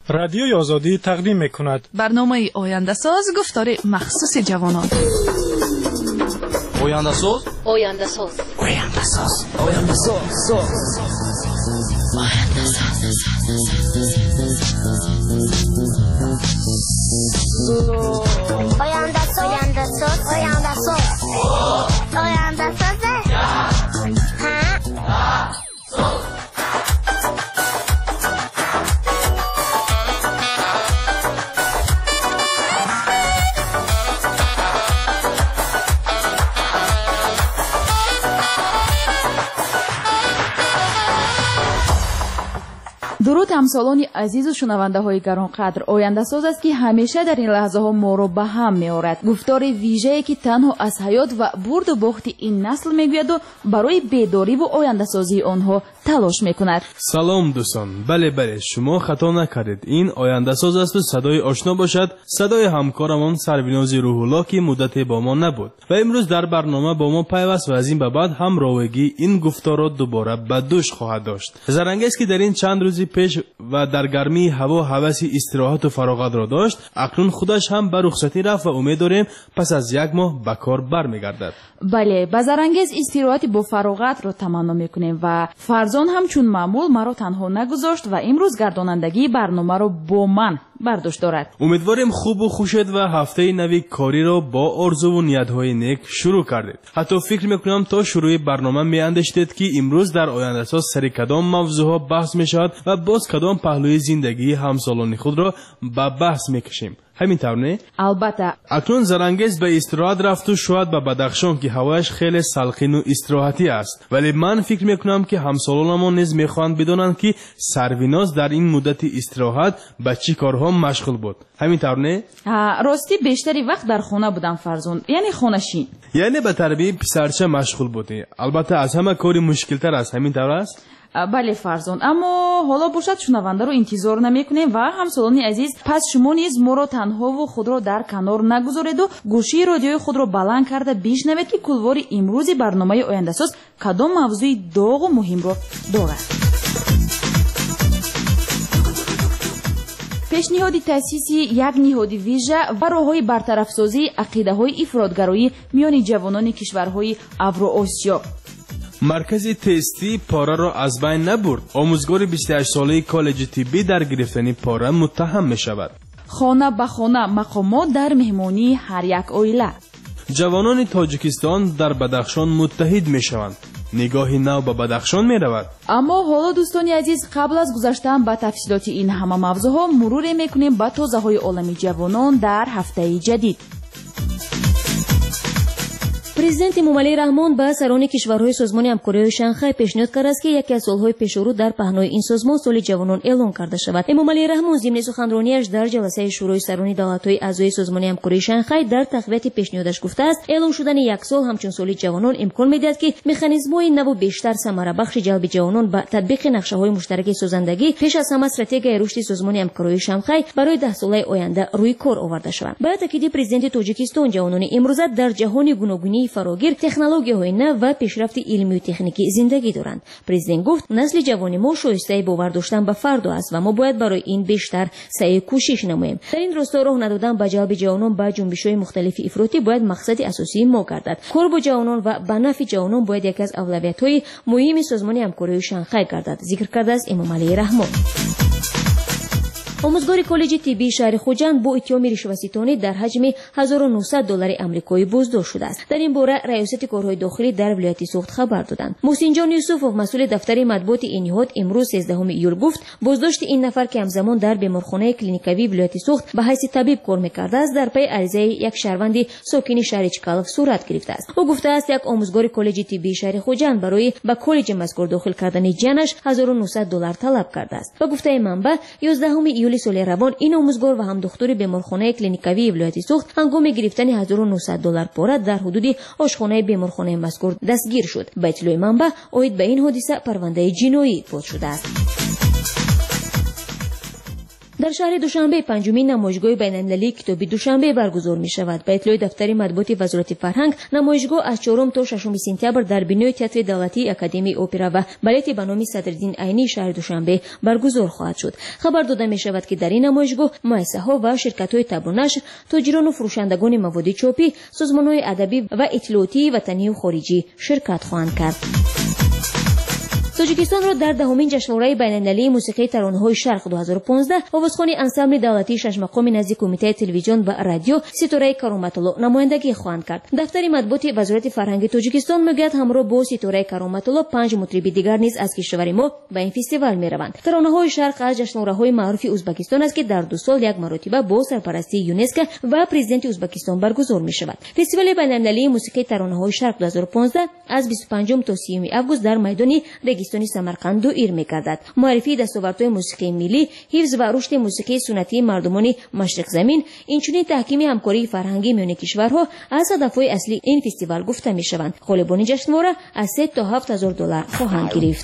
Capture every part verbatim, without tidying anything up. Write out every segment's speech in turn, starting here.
رادیوی آزادی تقدیم میکند برنامه آینده ساز گفتار مخصوص جوانان. آینده ساز آینده ساز آینده ساز آینده ساز آینده ساز آینده ساز آینده ساز آینده ساز آینده ساز درود همسالان عزیز و شنونده های گرانقدر. آینده ساز است که همیشه در این لحظه ها ما رو به هم می آورد. گفتار ویژه‌ای که تنها از حیات و برد و باخت این نسل میگوید و برای بیداری و آینده سازی آنها تلاش میکند. سلام دوستان. بله بله شما خطا نکردید. این آینده ساز است و صدای آشنا باشد صدای همکارمان سربیناز روح الله که مدت با ما نبود و امروز در برنامه با ما پیوست و از این به بعد هم راویگی این گفتارات دوباره به دوش خواهد داشت. زرنگی است که در این چند روزی پیش و در گرمی هوا هوس استراحت و فراغت را داشت. اکنون خودش هم به رخصتی رفت و امید داریم پس از یک ماه به کار برمیگردد. بله با زرنگیز استراحت با فراغت را تمنا میکنیم و فرزان هم چون معمول مرا تنها نگذاشت و امروز گردانندگی برنامه را با من برداشت دارد. امیدواریم خوب و خوشت و هفته نوی کاری را با آرزو و نیت‌های نیک شروع کردید. حتی فکر میکنم تا شروع برنامه میاندیشید که امروز در آینده ساز سر کدام موضوعها بحث میشود و باز کدام پهلوی زندگی همسالان خود را به بحث میکشیم. همین طور نه؟ البته. اکنون زرنگیز به استراحت رفت و شاید به بدخشان که هوایش خیلی سلخین و استراحتی است، ولی من فکر میکنم که همسالانمان نیز میخواهند بدانند که سرویناز در این مدت استراحت به چی کارها مشغول بود. همین طور نه؟ راستی بیشتری وقت در خانه بودم فرزون، یعنی خانه‌شین. یعنی به تربیت پسرچه مشغول بودی. البته از همه کاری مشکل‌تر است. همین طور است؟ بله فرزان، اما حالا باشد شنونده رو انتظار نمیکنیم و همسالان عزیز پس شما نیز ما رو تنها و خود رو در کنار نگذارید و گوشی رادیوی خود رو بلند کرده بشنوید که کلوار امروزی برنامه آینده ساز کدام موضوع داغ و مهم رو دارد. پیشنهاد تأسیس یک نهاد ویژه و راه‌های برطرف‌سازی عقیده‌های افراط‌گرایی میان جوانان کشورهای اوراسیا. مرکز تستی پاره را از بین نبرد. آموزگار بیست و هشت ساله کالج طبی در گرفتن پاره متهم می شود. خانه به خانه مقامات در مهمانی هر یک عائله. جوانان تاجیکستان در بدخشان متحد می شوند. نگاه نو به بدخشان می رود. اما حالا دوستان عزیز قبل از گذشتن به تفصیلات این همه موضوع ها مرور میکنیم به تازه های عالم جوانان در هفته جدید. президенти Эмомалӣ Раҳмон ба сарони кишварҳои созмони ҳамкориҳои шанхай пешниҳод кард аст ки яке аз солҳои пешорӯ дар паҳнои ин созмон соли ҷавонон эълон карда шавад. Эмомалӣ Раҳмон зимни суханронияш дар ҷаласаи шӯрои сарони давлатҳои аъзои созмони ҳамкории шанхай дар тақвияти пешниҳодаш гуфтааст эълон шудани як сол ҳамчун соли ҷавонон имкон медиҳад ки механизмҳои наву бештар самарабахши ҷалби ҷавонон ба татбиқи нақшаҳои муштараки созандагӣ пеш аз ҳама стратегияи рушди созмони ҳамкориҳои шанхай барои даҳсолаи оянда рӯи кор оварда шаванд. Ба таъкиди президенти Тоҷикистон ҷавонони имрӯза дар ҷаҳони гуногунии фарогир технологияҳои нав ва пешрафти илмию техникӣ зиндагӣ доранд. Президент гуфт насли ҷавони мо шоистаи бовар доштан ба фарду аст ва мо бояд барои ин бештар саъю кӯшиш намоем. дар ин росто роҳ надодан ба ҷалби ҷавонон ба ҷунбишҳои мухталифи ифротӣ бояд мақсади асосии мо гардад. кор бо ҷавонон ва ба нафъи ҷавонон бояд яке аз авлавиятҳои муҳими созмони ҳамкориҳои шанхай гардад, зикр кардааст Эмомалӣ Раҳмон. омӯзгори коллеҷи тиббии шаҳри хуҷанд бо иттиҳоми ришваситонӣ дар ҳаҷми ҳазору нӯҳсад доллари амрикоӣ боздошт шудааст. дар ин бора раёсати корҳои дохилӣ дар вилояти Суғд хабар доданд. муҳсинҷон Юсуфов масъули дафтари матбуоти ин ниҳод имрӯз сездаҳуми июл гуфт боздошти ин нафар ки ҳамзамон дар беморхонаи клиникавии вилояти Суғд ба ҳайси табиб кор мекардааст дар пайи аризаи як шаҳрванди сокини шаҳри Чкалов сурат гирифтааст. ӯ гуфтааст як омӯзгори коллеҷи тиббии шаҳри хуҷанд барои ба коллеҷи мазкур дохил кардани ҷиянаш ҳазору нӯҳсад доллар талаб кардааст. ба гуфтаи манбаъ ёздаҳуми июли соли равон ин омӯзгор ва ҳамдухтури беморхонаи клиникавии вилояти Суғд ҳангоми гирифтани ҳазору нӯҳсад доллар пора дар ҳудуди ошхонаи беморхонаи мазкур дастгир шуд. ба иттилои манбаъ оид ба ин ҳодиса парвандаи ҷиноӣ боз шудааст. در شهر دوشنبه پنجمین نمایشگاه بین‌المللی کتابی دوشنبه برگزار می شود. به اطلاع دفتر مطبوعات وزارت فرهنگ، نمایشگاه از چهارم تا ششم سپتامبر در بینای تئاتر دولتی اکادمی اپرا و بالت به نام صدرالدین عینی شهر دوشنبه برگزار خواهد شد. خبر داده می شود که در این نمایشگاه مؤسسه‌ها و شرکت‌های تبلیغ و نشر، تاجران و فروشندگان مواد چاپی، سازمان‌های ادبی و اطلاعاتی وطنی و خارجی شرکت خواهند کرد. تاجیکستان را در دهمین جشنواره بین‌المللی موسیقی ترانه‌های شرق دو هزار و پانزده آوازخوان انسامبل دولتی شش مقامی نزد کمیته تلویزیون و رادیو ستاره کرامت‌الله نمایندگی خواهند کرد. دفتر مطبوعات وزارت فرهنگ تاجیکستان میگوید همراه با ستاره کرامت‌الله پنج مطرب دیگر نیز از کشور ما به این فستیوال می‌روند. ترانه‌های شرق از جشنواره‌های معروف ازبکستان است که در دو سال یک مرتبه با سرپرستی یونسکو و پرزیدنت ازبکستان برگزار می‌شود. فستیوال بین‌المللی موسیقی ترانه‌های شرق دو هزار و پانزده از بیست و پنجم تا سیوم آگوست در میدان رگستانی سمرقند دایر می‌گردد. معرفی دستاوردهای موسیقی ملی، حفظ و رشد موسیقی سنتی مردمان مشرق زمین، اینچنین تحکیم همکاری فرهنگی میان کشورها از هدف‌های اصلی این فستیوال گفته می‌شوند. غالبان جشنواره از سه تا هفت هزار دلار خواهند گرفت.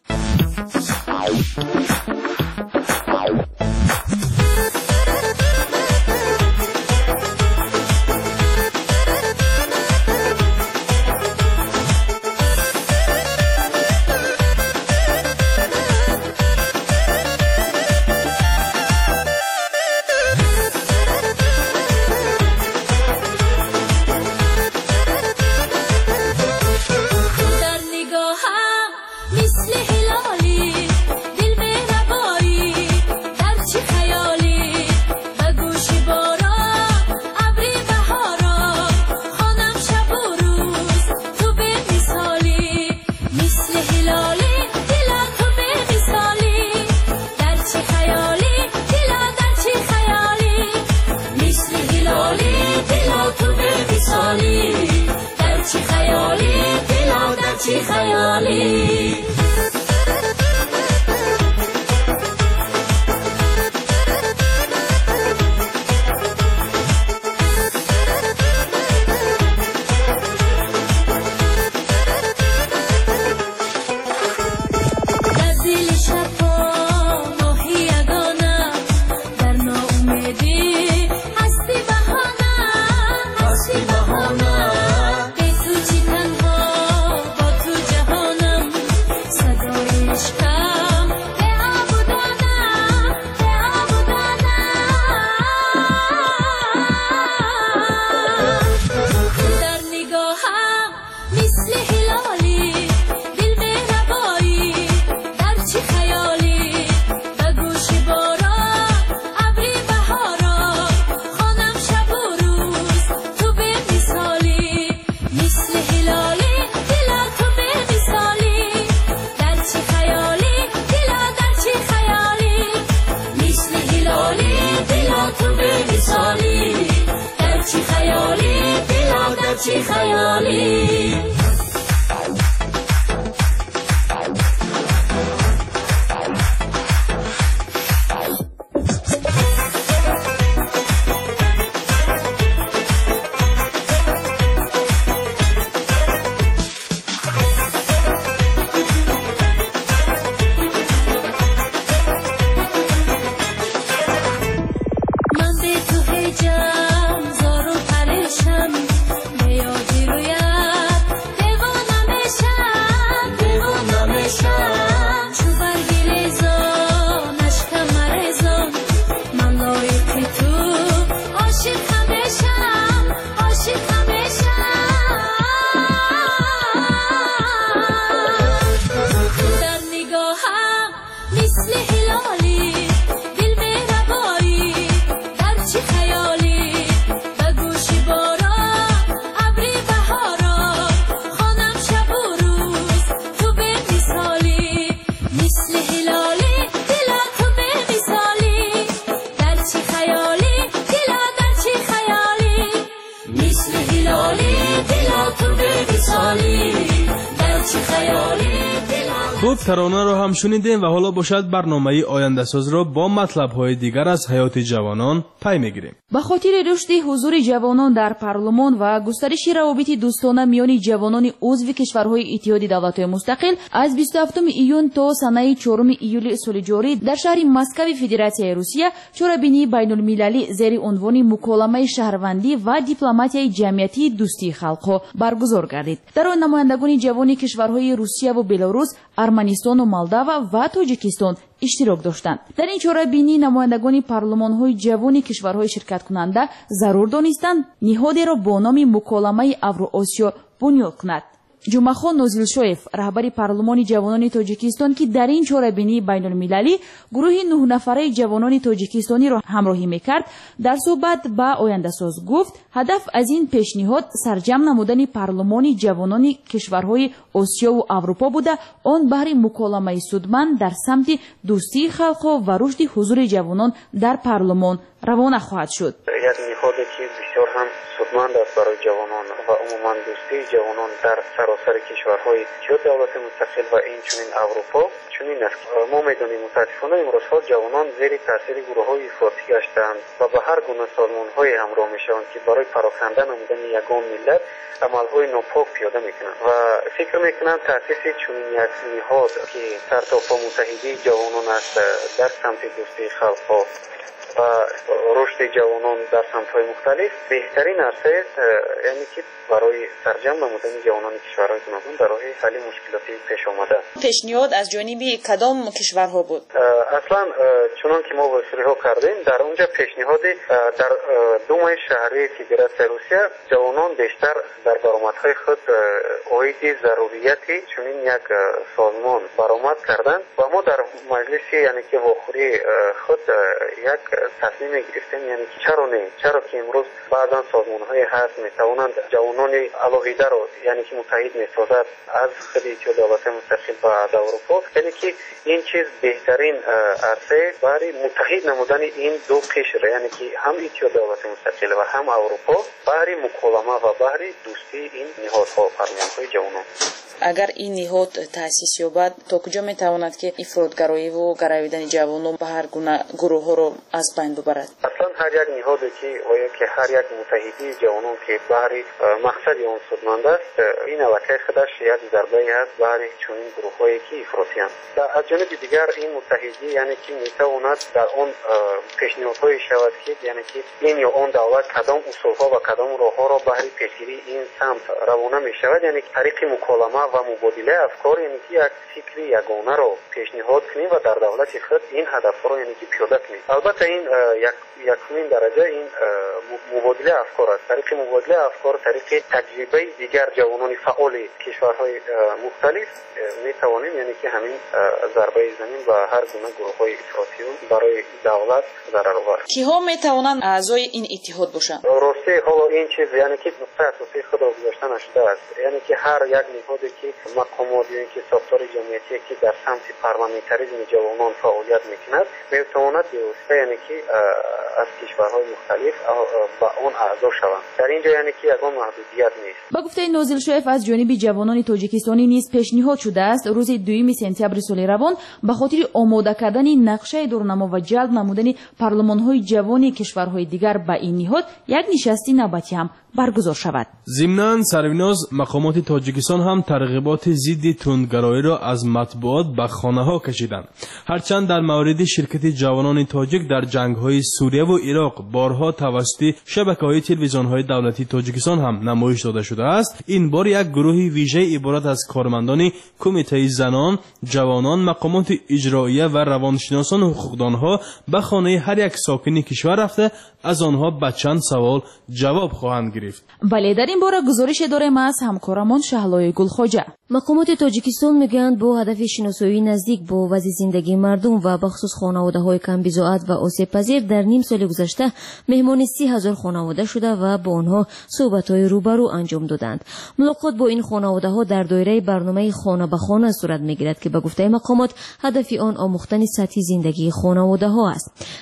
خوب ترانه رو هم شنیدیم و حالا باشد برنامه آینده ساز رو با مطلب های دیگر از حیات جوانان پی میگیریم. به خاطر رشد حضور جوانان در پارلمان و گسترش روابط دوستانه میان جوانان عضو کشورهای اتحاد دولت‌های مستقل از بیست و هفتم ایون تا سنه چهارم ایول سال جاری در شهر مسکو فدراسیای روسیه چهاربینی بین‌المللی زیر عنوان مکالمه شهروندی و دیپلماتیای جمعیتی دوستی خلق برگزار گردید. در آن نمایندگان جوان کشورهای روسیه و بلاروس، ارمنستان و مولداوا و تاجیکستان اشتراک داشتند. در این چهاربینی نمایندگان پارلمان‌های جوان کشورهای شرکت کننده ضرور دانستند نهادی را با نام مکالمه اورو-آسیا بنیاد کند. جمعخان نوزلشویف رهبر پارلمان جوانان تاجیکستان که در این چهاربینی بین‌المللی گروه نه نفره جوانان تاجیکستانی را همراهی میکرد در صحبت به آینده‌ساز گفت هدف از این پیشنهاد سرجم نمودن پارلمان جوانان کشورهای آسیا و اروپا بوده آن بهر مکالمه سودمند در سمت دوستی خلق و رشد حضور جوانان در پارلمان روانه خواهد شد. یک نهادی که بسیار هم سودمند است برای جوانان و عموما دوستی جوانان در سراسر کشورهای اتحاد دولت مستقل و اینچنین اروپا چنین است. ما میدانیم متاسفانه امروزها جوانان زیر تاثیر گروه‌های افراطی گشته‌اند و به هر گونه سازمان‌های همراه می‌شوند که برای پراکنده نمودن یگان ملت عمل‌های ناپاک پیاده می‌کنند و فکر می‌کنند تأسیس چنین یک نهاد که سرتاپا متحدی جوانان است در سمت دوستی خلق‌ها و رشد جوانان در سمت‌های مختلف بهترین است، یعنی که برای سرجم نمودن جوانان کشورهای گوناگون در راه حل مشکلات پیش آمده. پیشنهاد از جانب کدام کشورها بود؟ اصلا چنان که ما واسطه‌ها کردیم در اونجا پیشنهاد در دو ماه شهری فدراسیای روسیه جوانان بیشتر در درآمدهای خود عاید ضروریاتی چنین یک سازمان برآمد کردند و ما در مجلس یعنی که واخوری خود یک تصمیم گرفتیم، یعنی که چرا نه چرا که امروز بعضا سازمان‌های هست میتوانند جوانان علاهیده رو یعنی که متحد میسازد از خود اتحاد دولت مستقل و اروپا، یعنی که این چیز بهترین عرصه برای متحد نمودن این دو قشر یعنی که هم اتحاد دولت مستقل و هم اروپا برای مکالمه و برای دوستی این نهادها و پارلمان‌های جوانان. اگر این نهاد تأسیس یابد تا کجا میتواند که افراطگرایی و گرویدن جوانان به هر گونه گروه رو از بین ببرد؟ اصلا هر یک نهادی که و که هر یک متحدی جوانان که برای مقصد اون سودمند است این علاقه خودش یک ضربه است برای چنین گروه‌هایی که افراطی اند. از جانب دیگر این متحدی یعنی که میتواند در اون پیشنهادهای شود که یعنی که این یا اون دولت کدام اصولها و کدام راهها را برای پیشگیری این سمت روانه میشود، یعنی طریق مکالمه و مبادله افکار یعنی که یک فکر یگانه را پیشنهاد کنیم و در دولت خود این هدف را یعنی که پیاده کنیم. البته این یک یکمین درجه این مبادله افکار است. طریق مبادله افکار طریق تجربه دیگر جوانان فعال کشورهای مختلف می توانیم یعنی که همین ضربه زمین و هر گونه گروه‌های افراطی برای دولت ضرر آور. کیها می توانند اعضای این اتحاد باشند؟ راستی حالا این چیز یعنی که نقطه اساسی خود گذاشته نشده است، یعنی که هر یک نهادی که مقامات یعنی که ساختار جمعیتی که در سمت پارلمانتاریسم جوانان فعالیت میکند میتواند به واسطه یعنی که از کشورهای مختلف با اون اعضا شوند. در اینجا یعنی که یگان محدودیت نیست. با گفته نوزلشویف از جانب جوانان تاجیکستانی نیز پیشنهاد شده است روز دوم سپتامبر سال روان به خاطر آماده کردن نقشه دورنما و جلب نمودن پارلمان‌های جوان کشورهای دیگر به این نهاد یک نشست نوبتی هم برگزار شود. ضمناً سروناز مقامات تاجیکستان هم ترغیبات ضد تندگرایی را از مطبوعات به خانه‌ها کشیدند. هرچند در مورد شرکت جوانان تاجیک در جنگ‌های سوریه و عراق بارها توسط شبکه‌های تلویزیون‌های دولتی تاجیکستان هم نمایش داده شده است، این بار یک گروه ویژه عبارت از کارمندان کمیته زنان، جوانان، مقامات اجراییه و روانشناسان و حقوقدانها به خانه هر یک ساکن کشور رفته از آنها به چند سوال جواب خواهند گرفت. بله، در این باره گزارش داریم از همکارمان شهلای گلخواجه. مقامات تاجیکستان میگویند با هدف شناسایی نزدیک با وضع زندگی مردم و بخصوص خانواده‌های کم بضاعت و آسیب پذیر در نیم سال گذشته مهمان سی هزار خانواده شده و با آنها صحبت‌های روبرو انجام دادند. ملاقات با این خانواده‌ها در دایره برنامه خانه به خانه صورت می‌گیرد که به گفته مقامات هدف آن آموختن سطح زندگی خانواده‌ها است.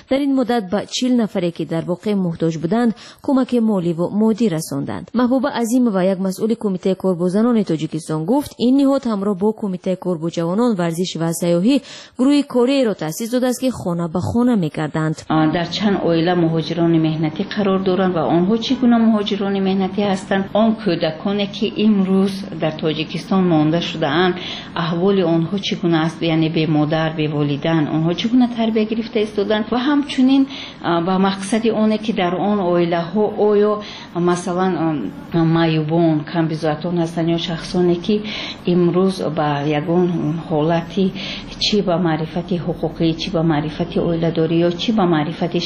در این مدت به چهل نفری که در واقع محتاج بودند کمک مالی و مادی رساندند. محبوبه عظیم و یک مسئول کمیته کاربوزنان تاجیکستان گفت این نهاد همراه با کمیته کاربو جوانان ورزش و سیاحی گروه کاری را تأسیس داده است که خانه به خانه می‌کردند. در چند عائله مهاجران مهنتی قرار دارند و آنها چگونه مهاجران مهنتی هستند؟ آن کودکانی که امروز در تاجیکستان مانده شده‌اند احوال آنها چگونه است؟ یعنی به مادر به والدین آنها چگونه تربیت گرفته ایستادند و همچنین با مقصد آنه که در آن عائله ها آیا مثلا معیوبان کم بضاعتان هستند یا شخصانی که امروز با یگان حالتی چی با معرفت حقوقی چی با معرفت عائله داری یا چی با معرفت